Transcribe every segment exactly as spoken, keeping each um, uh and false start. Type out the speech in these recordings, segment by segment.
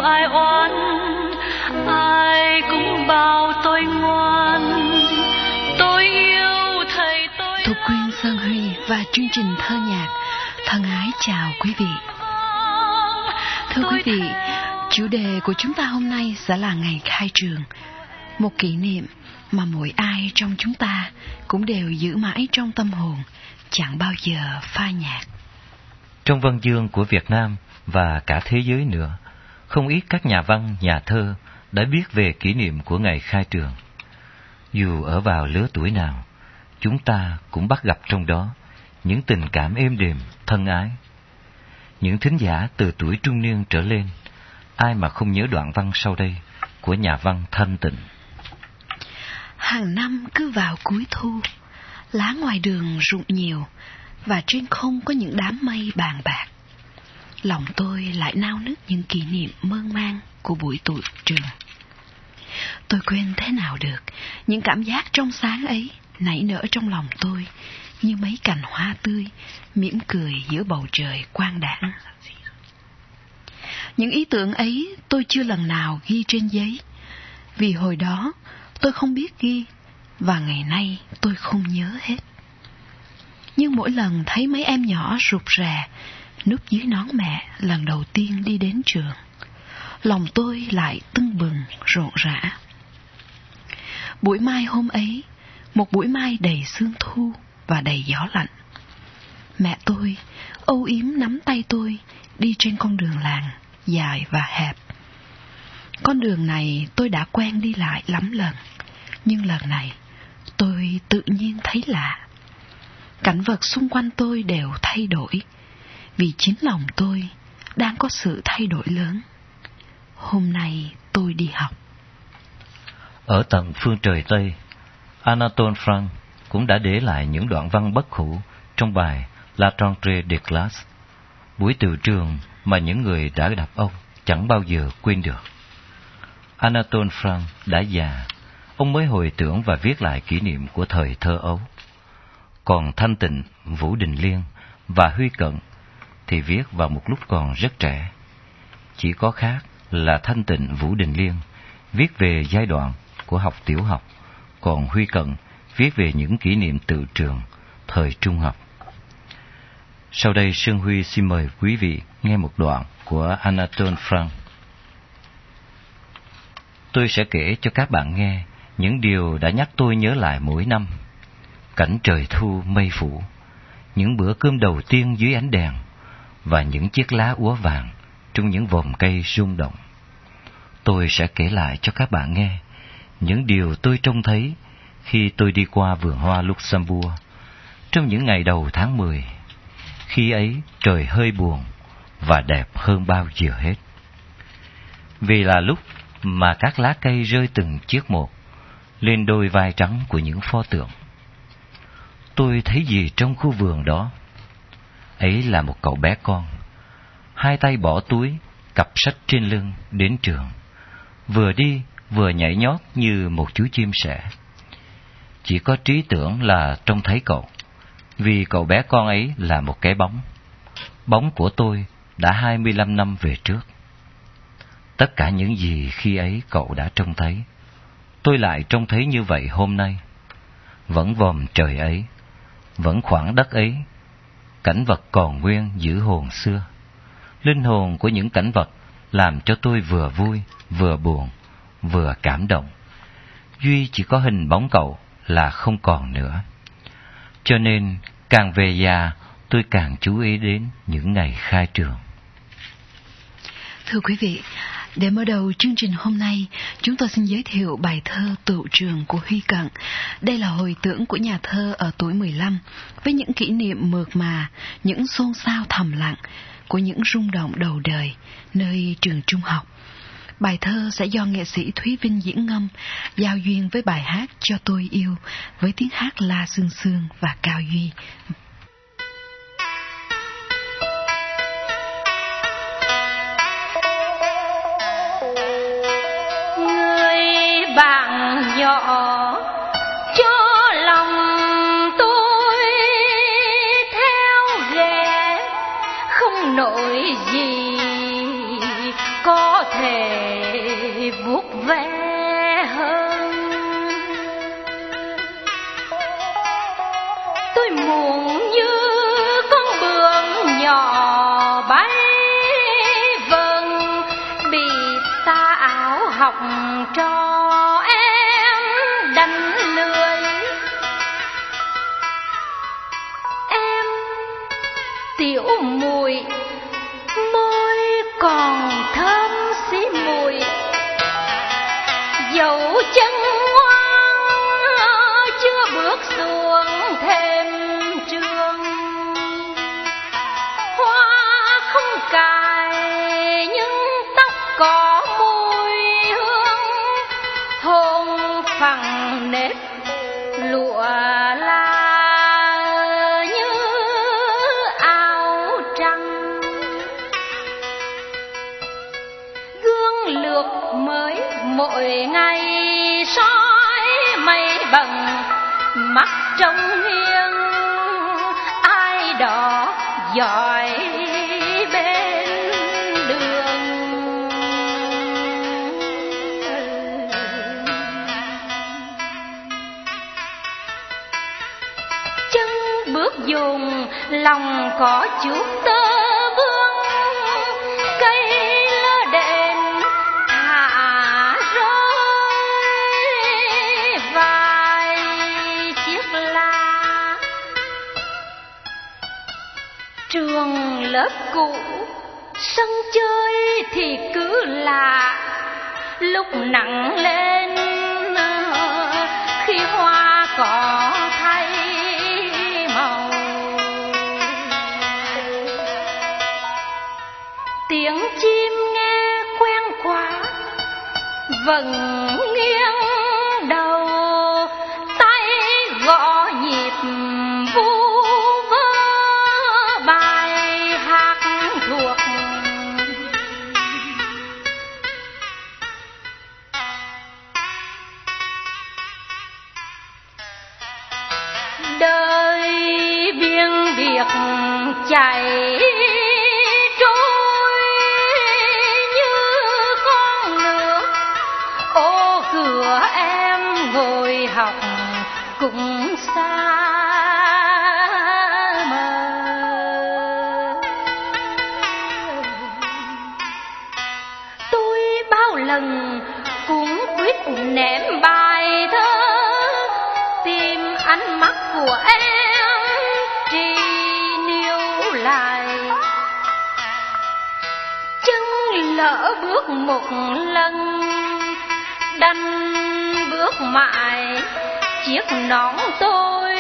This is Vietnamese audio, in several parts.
ai oán, ai cũng bảo tôi ngoan. Tôi yêu thầy tôi. Thục Quyên, Sơn Huy và chương trình thơ nhạc thân ái chào quý vị. Thưa quý vị, chủ đề của chúng ta hôm nay sẽ là ngày khai trường, một kỷ niệm mà mỗi ai trong chúng ta cũng đều giữ mãi trong tâm hồn, chẳng bao giờ phai nhạt. Trong văn chương của Việt Nam và cả thế giới nữa, không ít các nhà văn, nhà thơ đã viết về kỷ niệm của ngày khai trường. Dù ở vào lứa tuổi nào, chúng ta cũng bắt gặp trong đó những tình cảm êm đềm, thân ái. Những thính giả từ tuổi trung niên trở lên, ai mà không nhớ đoạn văn sau đây của nhà văn Thanh Tịnh. Hàng năm cứ vào cuối thu, lá ngoài đường rụng nhiều và trên không có những đám mây bàn bạc. Lòng tôi lại nao nức những kỷ niệm mơn man của buổi tụi trường. Tôi quên thế nào được những cảm giác trong sáng ấy nảy nở trong lòng tôi như mấy cành hoa tươi mỉm cười giữa bầu trời quang đãng. Những ý tưởng ấy tôi chưa lần nào ghi trên giấy, vì hồi đó tôi không biết ghi và ngày nay tôi không nhớ hết. Nhưng mỗi lần thấy mấy em nhỏ rụt rè núp dưới nón mẹ lần đầu tiên đi đến trường, lòng tôi lại tưng bừng rộn rã. Buổi mai hôm ấy, một buổi mai đầy sương thu và đầy gió lạnh, mẹ tôi âu yếm nắm tay tôi đi trên con đường làng dài và hẹp. Con đường này tôi đã quen đi lại lắm lần, nhưng lần này tôi tự nhiên thấy lạ. Cảnh vật xung quanh tôi đều thay đổi, vì chính lòng tôi đang có sự thay đổi lớn. Hôm nay tôi đi học. Ở tận phương trời Tây, Anatole France cũng đã để lại những đoạn văn bất hủ trong bài La Rentrée des Classes, buổi tựu trường mà những người đã đọc ông chẳng bao giờ quên được. Anatole France đã già, ông mới hồi tưởng và viết lại kỷ niệm của thời thơ ấu. Còn Thanh Tịnh, Vũ Đình Liên và Huy Cận thì viết vào một lúc còn rất trẻ. Chỉ có khác là Thanh Tịnh, Vũ Đình Liên viết về giai đoạn của học tiểu học, còn Huy Cận viết về những kỷ niệm tự trường thời trung học. Sau đây Sơn Huy xin mời quý vị nghe một đoạn của Anatole France. Tôi sẽ kể cho các bạn nghe những điều đã nhắc tôi nhớ lại mỗi năm. Cảnh trời thu mây phủ, những bữa cơm đầu tiên dưới ánh đèn và những chiếc lá úa vàng trong những vòm cây rung động. Tôi sẽ kể lại cho các bạn nghe những điều tôi trông thấy khi tôi đi qua vườn hoa Luxembourg trong những ngày đầu tháng mười. Khi ấy trời hơi buồn và đẹp hơn bao giờ hết, vì là lúc mà các lá cây rơi từng chiếc một lên đôi vai trắng của những pho tượng. Tôi thấy gì trong khu vườn đó? Ấy là một cậu bé con, hai tay bỏ túi, cặp sách trên lưng đến trường, vừa đi vừa nhảy nhót như một chú chim sẻ. Chỉ có trí tưởng là trông thấy cậu, vì cậu bé con ấy là một cái bóng, bóng của tôi đã hai mươi lăm năm về trước. Tất cả những gì khi ấy cậu đã trông thấy, tôi lại trông thấy như vậy hôm nay. Vẫn vòm trời ấy, vẫn khoảng đất ấy, cảnh vật còn nguyên giữ hồn xưa. Linh hồn của những cảnh vật làm cho tôi vừa vui, vừa buồn, vừa cảm động. Duy chỉ có hình bóng cậu là không còn nữa. Cho nên càng về già, tôi càng chú ý đến những ngày khai trường. Thưa quý vị, để mở đầu chương trình hôm nay, chúng tôi xin giới thiệu bài thơ Tựu trường của Huy Cận. Đây là hồi tưởng của nhà thơ ở tuổi mười lăm, với những kỷ niệm mượt mà, những xôn xao thầm lặng của những rung động đầu đời nơi trường trung học. Bài thơ sẽ do nghệ sĩ Thúy Vinh diễn ngâm, giao duyên với bài hát Cho Tôi Yêu với tiếng hát La Sương Sương và Cao Duy. Người bạn nhỏ cho lòng tôi theo ghé, không nổi gì có thể thể vuốt ve hơn. Tôi muốn như con bướm nhỏ bay vâng, bị tà áo học trò em đánh lười. Em tiểu mùi, môi còn thơm xí mùi, dấu chân ngoan chưa bước xuống thềm trường. Hoa không cài nhưng tóc có mùi hương, hôn phẳng nếp lụa la như áo trắng. Gương lược mới mỗi ngày soi mây bằng, mắt trông nghiêng ai đó giỏi bên đường. Chân bước dùng lòng có chút tơ vương, cây lơ đền thả rơi vài chiếc lá. Trường lớp cũ sân chơi thì cứ lạ, lúc nặng lên khi hoa cỏ thay màu. Tiếng chim nghe quen quá vầng nghiêng đầu, tay gõ nhịp vu vơ bài hát thuộc. Đời biếng biệt chảy trôi như con nước, ô cửa em ngồi học cũng xa mờ. Tôi bao lần cũng quyết ném bài thơ, tìm ánh mắt của em tri níu lại. Chân lỡ bước một lần đành bước mãi, chiếc nón tôi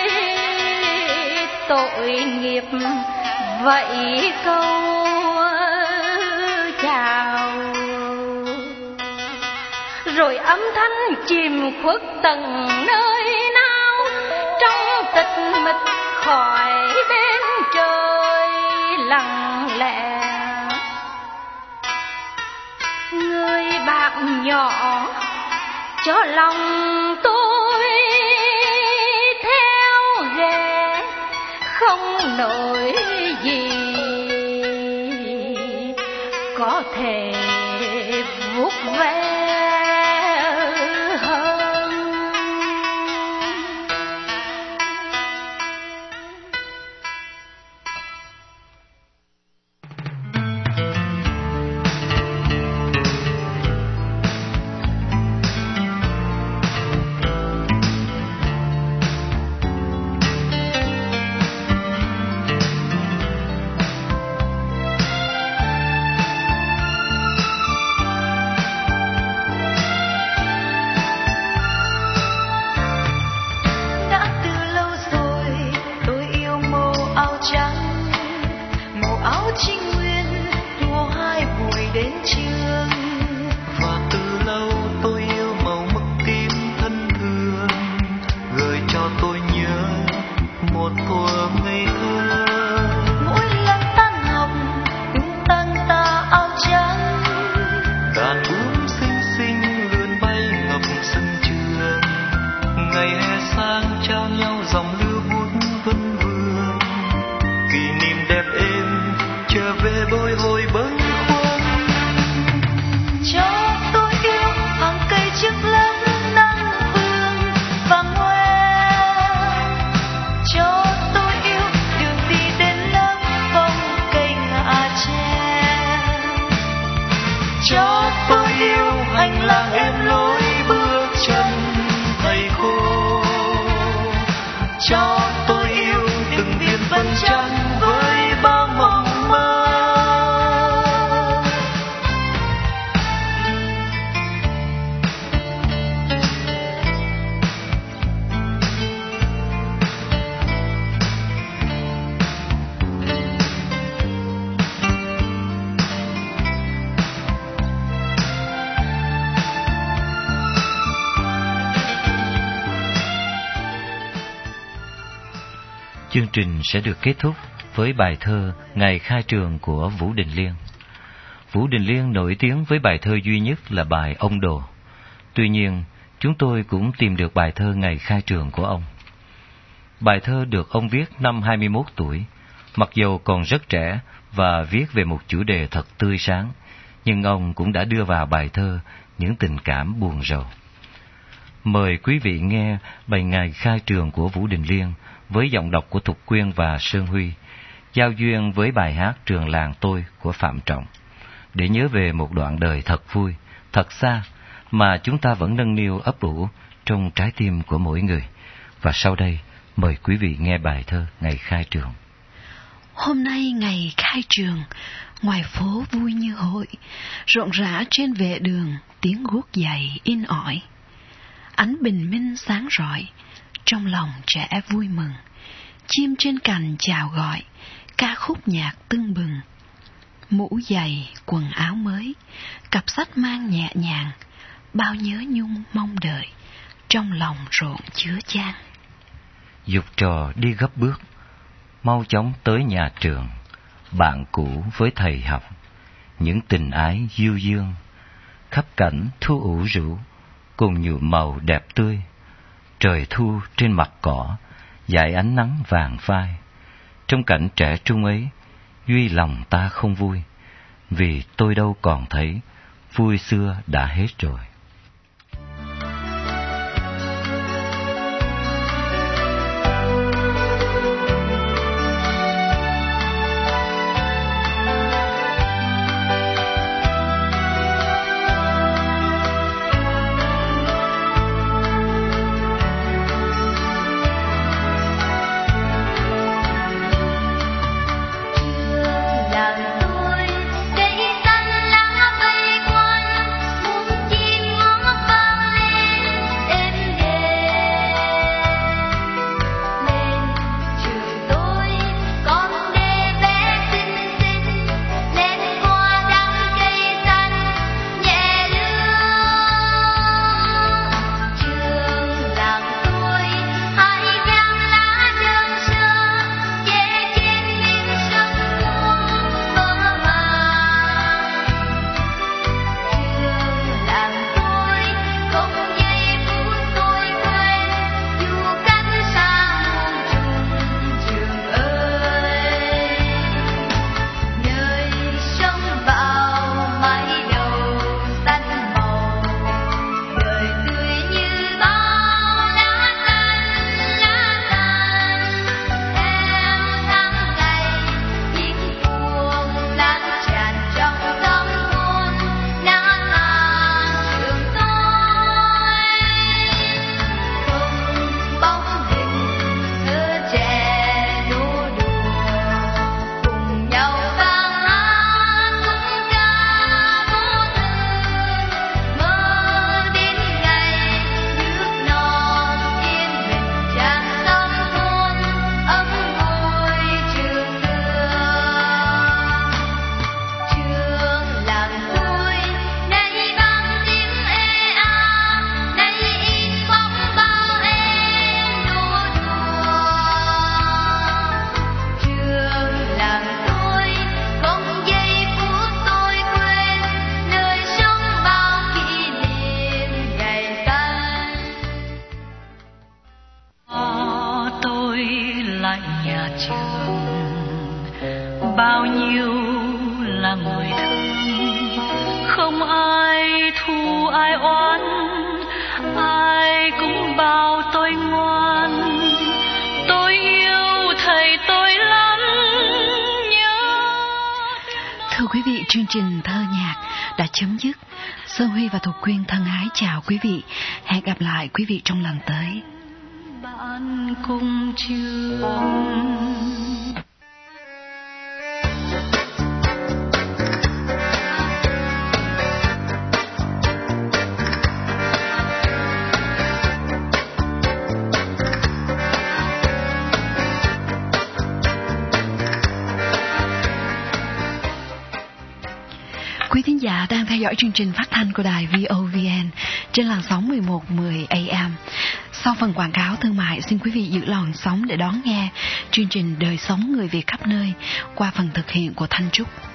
tội nghiệp vậy câu chào. Rồi âm thanh chìm khuất tận nơi nào, trong tịch mịch khỏi bên trời lặng lẽ. Người bạn nhỏ cho lòng tôi theo ghé, không nổi gì có thể vuốt ve. bồi hồi bâng khuâng. Chương trình sẽ được kết thúc với bài thơ Ngày khai trường của Vũ Đình Liên. Vũ Đình Liên nổi tiếng với bài thơ duy nhất là bài Ông Đồ. Tuy nhiên, chúng tôi cũng tìm được bài thơ Ngày khai trường của ông. Bài thơ được ông viết năm hai mươi mốt tuổi, mặc dù còn rất trẻ và viết về một chủ đề thật tươi sáng, nhưng ông cũng đã đưa vào bài thơ những tình cảm buồn rầu. Mời quý vị nghe bài Ngày khai trường của Vũ Đình Liên với giọng đọc của Thục Quyên và Sơn Huy, giao duyên với bài hát Trường làng tôi của Phạm Trọng, để nhớ về một đoạn đời thật vui, thật xa, mà chúng ta vẫn nâng niu ấp ủ trong trái tim của mỗi người. Và sau đây, mời quý vị nghe bài thơ Ngày khai trường. Hôm nay ngày khai trường, ngoài phố vui như hội, rộn rã trên vệ đường, tiếng guốc giày in ỏi. Ánh bình minh sáng rọi, trong lòng trẻ vui mừng, chim trên cành chào gọi, ca khúc nhạc tưng bừng. Mũ giày, quần áo mới, cặp sách mang nhẹ nhàng, bao nhớ nhung mong đợi, trong lòng rộn chứa chan. Dục trò đi gấp bước, mau chóng tới nhà trường, bạn cũ với thầy học, những tình ái du dương, khắp cảnh thu ủ rũ, cùng nhuộm màu đẹp tươi. Trời thu trên mặt cỏ, dải ánh nắng vàng phai. Trong cảnh trẻ trung ấy, duy lòng ta không vui, vì tôi đâu còn thấy, vui xưa đã hết rồi. Bao nhiêu là người thương, không ai thù ai oán, ai cũng bảo tôi ngoan. Tôi yêu thầy tôi lắm, nhớ. Thưa quý vị, chương trình thơ nhạc đã chấm dứt. Sơn Huy và Thục Quyên thân ái chào quý vị. Hẹn gặp lại quý vị trong lần tới. Bạn cùng trường. Quý thính giả đang theo dõi chương trình phát thanh của đài vê o vê en trên làn sóng mười một mười a em. Sau phần quảng cáo thương mại, xin quý vị giữ lòn sóng để đón nghe chương trình Đời sống người Việt khắp nơi qua phần thực hiện của Thanh Trúc.